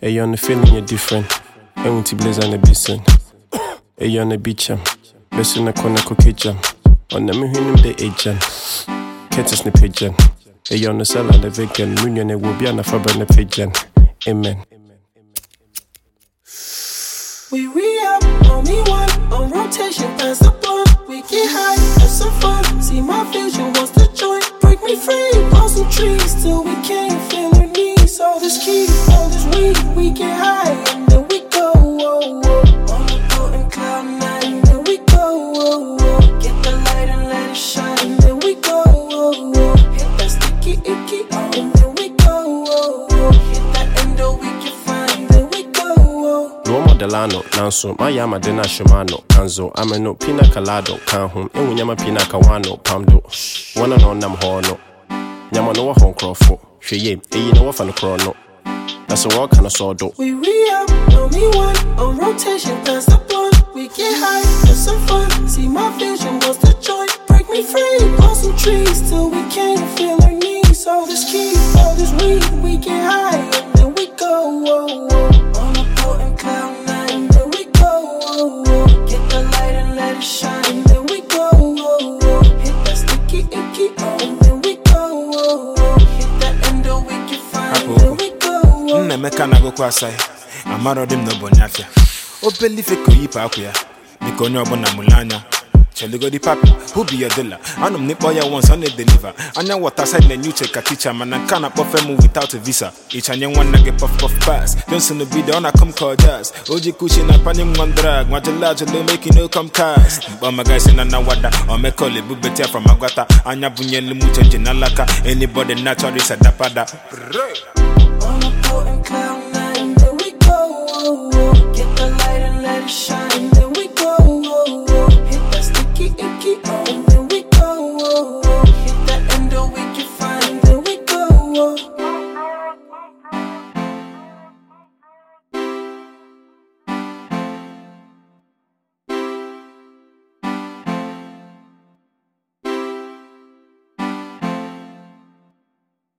Hey, on the feeling you're different. I want to blaze on the basin. Hey, on the beach, best in the corner kitchen. On the him the agent. Curtis the pigeon. Hey, on the cell and the vegan. Munion will be on the fabric and the pigeon. Amen. We re-up, only one on rotation, pass the blunt. We get high, have some fun. See my vision, wants to join. Break me free, plant some trees till we can't feel our knees. All this key, all this weed, we get high and then we go. Whoa, whoa. On the boat in cloud nine, then we go. Whoa, whoa. Get the light and let it shine, and then we go. Whoa, whoa. Hit that sticky icky, and then we go. Whoa, whoa. Hit that endo, we can find, then we go. Whoa. Roma Delano, Nanso, Mayama Dena Shimano, Kanzo, Ameno, Pina Calado, Kanhum, Ewyama Pina Kawano, Pamdo, one and on Nam Horno, Yamano Hong Crofo, Sheye, no fan chrono. That's a walk and a sword. We re-up, only one on rotation, pass the blunt. We get high, have some fun. See my vision, wants to join. Break me free, plant some trees till we can't feel our knees. All this key, all this weed, we get high and then we go. Whoa, whoa. On the boat in cloud nine, then we go. Whoa, whoa. Get the light and let it shine, and then we go. Whoa, whoa. Hit that sticky icky, and then we go. Whoa, whoa. Hit that endo, we can find, then we go. Meka na go kwasai amaro dim no bonyafia o believe ko yipa akua biko nyo bona mulanya chele go di papi who be your dealer anum ni boya once on the deliver anya water side na new check teacher man can up off mu without a visa each anya one na get puff pass don't send the video on come call jazz oji kushi na panim one drag want to large lo make no come cast but my guys na wada o me call it better from agwata anya bunye limu change na laka anybody natural is a dapada. On the boat in cloud nine, then we go. Whoa, whoa. Get the light and let it shine, then we go. Whoa, whoa. Hit that sticky